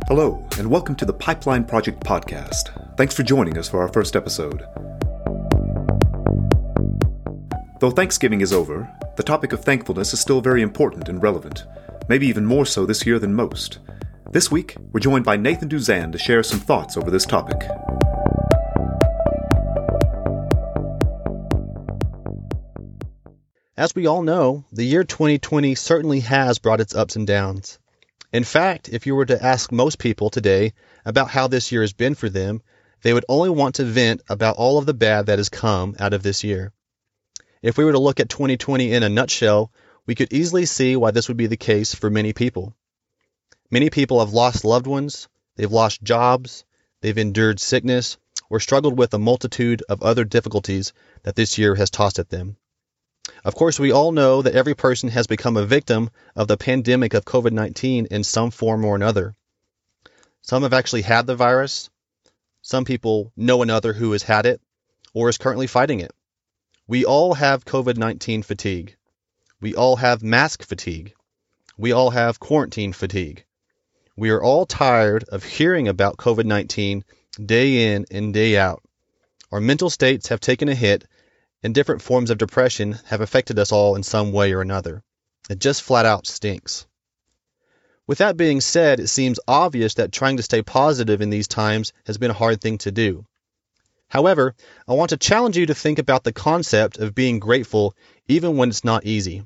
Hello, and welcome to the Pipeline Project Podcast. Thanks for joining us for our first episode. Though Thanksgiving is over, the topic of thankfulness is still very important and relevant, maybe even more so this year than most. This week, we're joined by Nathan Duzan to share some thoughts over this topic. As we all know, the year 2020 certainly has brought its ups and downs. In fact, if you were to ask most people today about how this year has been for them, they would only want to vent about all of the bad that has come out of this year. If we were to look at 2020 in a nutshell, we could easily see why this would be the case for many people. Many people have lost loved ones, they've lost jobs, they've endured sickness, or struggled with a multitude of other difficulties that this year has tossed at them. Of course, we all know that every person has become a victim of the pandemic of COVID-19 in some form or another. Some have actually had the virus. Some people know another who has had it or is currently fighting it. We all have COVID-19 fatigue. We all have mask fatigue. We all have quarantine fatigue. We are all tired of hearing about COVID-19 day in and day out. Our mental states have taken a hit, and different forms of depression have affected us all in some way or another. It just flat out stinks. With that being said, it seems obvious that trying to stay positive in these times has been a hard thing to do. However, I want to challenge you to think about the concept of being grateful even when it's not easy.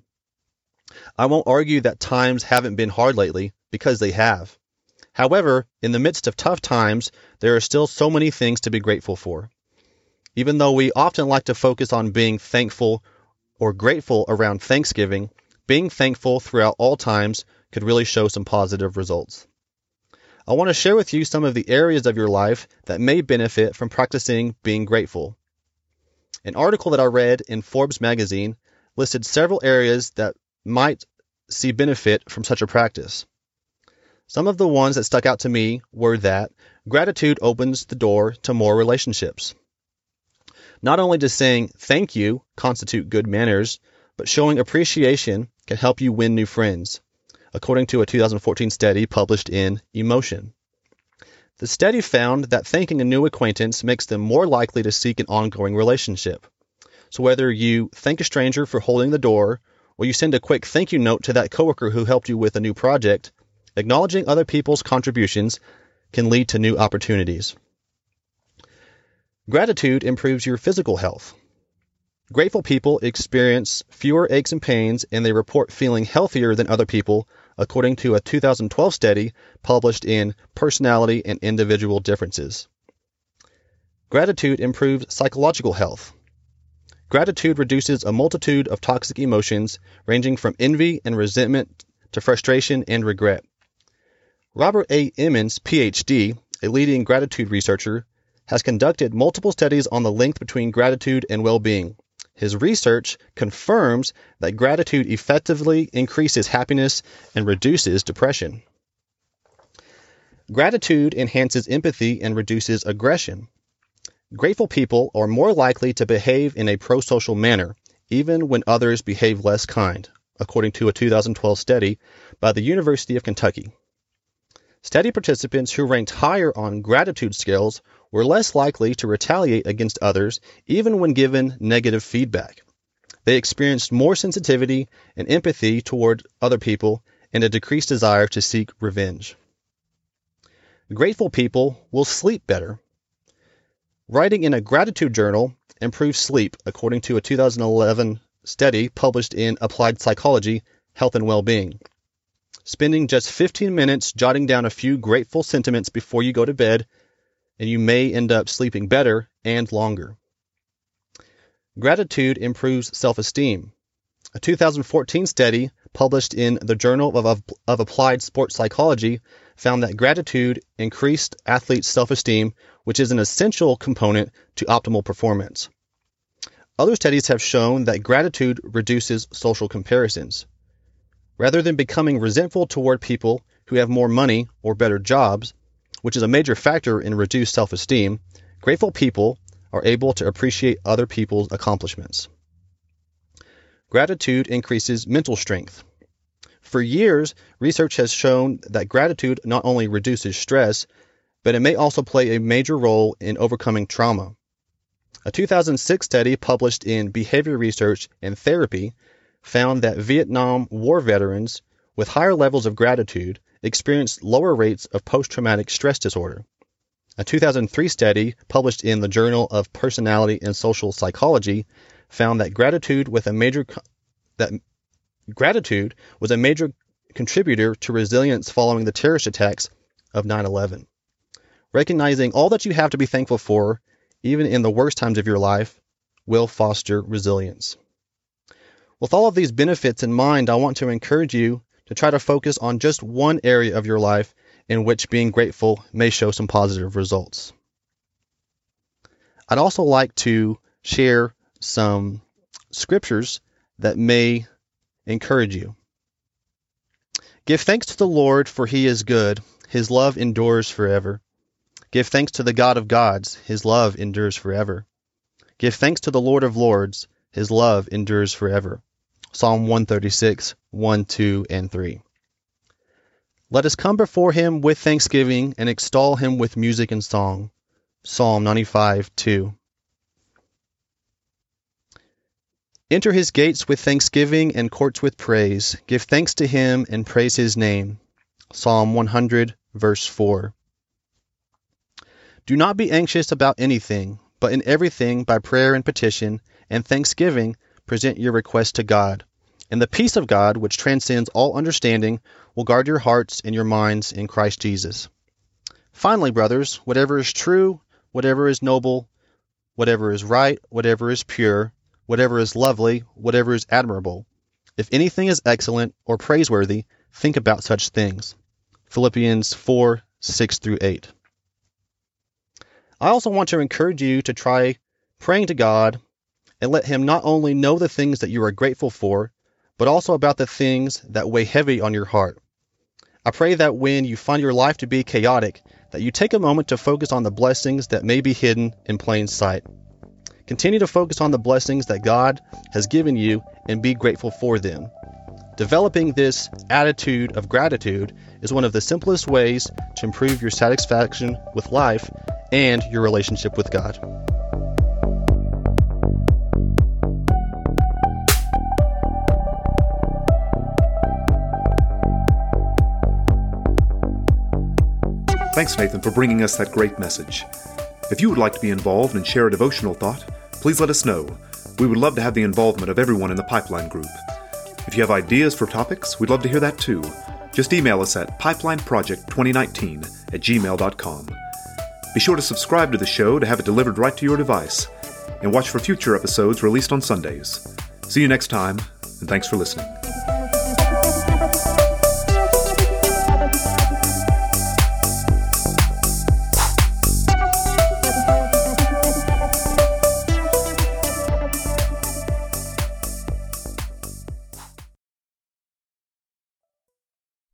I won't argue that times haven't been hard lately, because they have. However, in the midst of tough times, there are still so many things to be grateful for. Even though we often like to focus on being thankful or grateful around Thanksgiving, being thankful throughout all times could really show some positive results. I want to share with you some of the areas of your life that may benefit from practicing being grateful. An article that I read in Forbes magazine listed several areas that might see benefit from such a practice. Some of the ones that stuck out to me were that gratitude opens the door to more relationships. Not only does saying thank you constitute good manners, but showing appreciation can help you win new friends, according to a 2014 study published in Emotion. The study found that thanking a new acquaintance makes them more likely to seek an ongoing relationship. So whether you thank a stranger for holding the door, or you send a quick thank you note to that coworker who helped you with a new project, acknowledging other people's contributions can lead to new opportunities. Gratitude improves your physical health. Grateful people experience fewer aches and pains, and they report feeling healthier than other people, according to a 2012 study published in Personality and Individual Differences. Gratitude improves psychological health. Gratitude reduces a multitude of toxic emotions, ranging from envy and resentment to frustration and regret. Robert A. Emmons, Ph.D., a leading gratitude researcher, has conducted multiple studies on the link between gratitude and well-being. His research confirms that gratitude effectively increases happiness and reduces depression. Gratitude enhances empathy and reduces aggression. Grateful people are more likely to behave in a pro-social manner, even when others behave less kind, according to a 2012 study by the University of Kentucky. Study participants who ranked higher on gratitude scales were less likely to retaliate against others even when given negative feedback. They experienced more sensitivity and empathy toward other people and a decreased desire to seek revenge. Grateful people will sleep better. Writing in a gratitude journal improves sleep, according to a 2011 study published in Applied Psychology, Health and Well-Being. Spending just 15 minutes jotting down a few grateful sentiments before you go to bed, and you may end up sleeping better and longer. Gratitude improves self-esteem. A 2014 study published in the Journal of Applied Sports Psychology found that gratitude increased athletes' self-esteem, which is an essential component to optimal performance. Other studies have shown that gratitude reduces social comparisons. Rather than becoming resentful toward people who have more money or better jobs, which is a major factor in reduced self-esteem, grateful people are able to appreciate other people's accomplishments. Gratitude increases mental strength. For years, research has shown that gratitude not only reduces stress, but it may also play a major role in overcoming trauma. A 2006 study published in Behavior Research and Therapy found that Vietnam War veterans with higher levels of gratitude experienced lower rates of post-traumatic stress disorder. A 2003 study published in the Journal of Personality and Social Psychology found that gratitude was a major contributor to resilience following the terrorist attacks of 9/11. Recognizing all that you have to be thankful for, even in the worst times of your life, will foster resilience. With all of these benefits in mind, I want to encourage you to try to focus on just one area of your life in which being grateful may show some positive results. I'd also like to share some scriptures that may encourage you. Give thanks to the Lord, for he is good. His love endures forever. Give thanks to the God of gods. His love endures forever. Give thanks to the Lord of lords. His love endures forever. Psalm 136, 1, 2, and 3. Let us come before him with thanksgiving and extol him with music and song. Psalm 95, 2. Enter his gates with thanksgiving and courts with praise. Give thanks to him and praise his name. Psalm 100, verse 4. Do not be anxious about anything, but in everything by prayer and petition and thanksgiving present your request to God. And the peace of God, which transcends all understanding, will guard your hearts and your minds in Christ Jesus. Finally, brothers, whatever is true, whatever is noble, whatever is right, whatever is pure, whatever is lovely, whatever is admirable, if anything is excellent or praiseworthy, think about such things. Philippians 4, 6 through 8. I also want to encourage you to try praying to God and let him not only know the things that you are grateful for, but also about the things that weigh heavy on your heart. I pray that when you find your life to be chaotic, that you take a moment to focus on the blessings that may be hidden in plain sight. Continue to focus on the blessings that God has given you and be grateful for them. Developing this attitude of gratitude is one of the simplest ways to improve your satisfaction with life and your relationship with God. Thanks, Nathan, for bringing us that great message. If you would like to be involved and share a devotional thought, please let us know. We would love to have the involvement of everyone in the Pipeline group. If you have ideas for topics, we'd love to hear that too. Just email us at pipelineproject2019@gmail.com. Be sure to subscribe to the show to have it delivered right to your device, and watch for future episodes released on Sundays. See you next time, and thanks for listening.